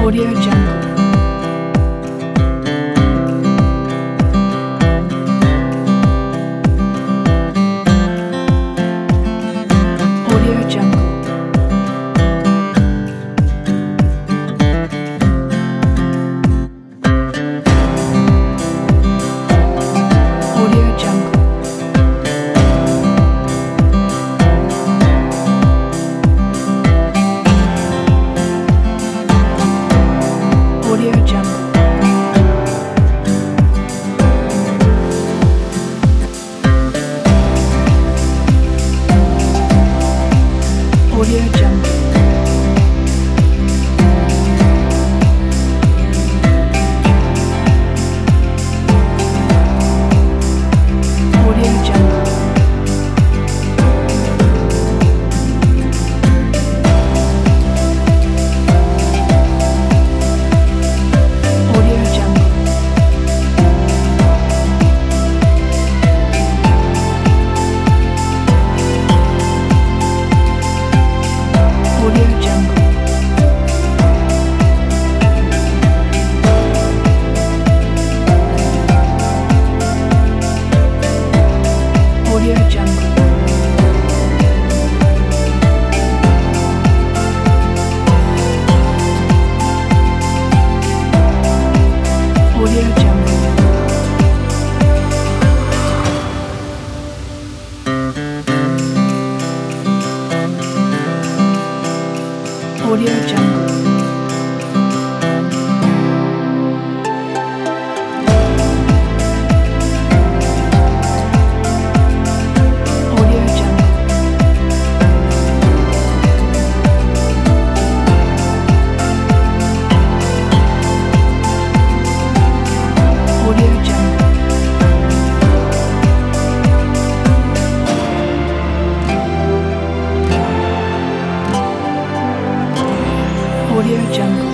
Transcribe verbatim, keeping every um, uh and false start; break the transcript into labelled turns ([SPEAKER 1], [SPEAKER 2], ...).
[SPEAKER 1] Audio Jungle. Audio Jungle. Audio Jungle. Audio Jungle. Audio Jungle. Audio Jungle. Audio Jungle. Audio Jungle. Audio Jungle. Audio Jungle. Audio Jungle. Audio Jungle. Audio Jungle. Audio Jungle.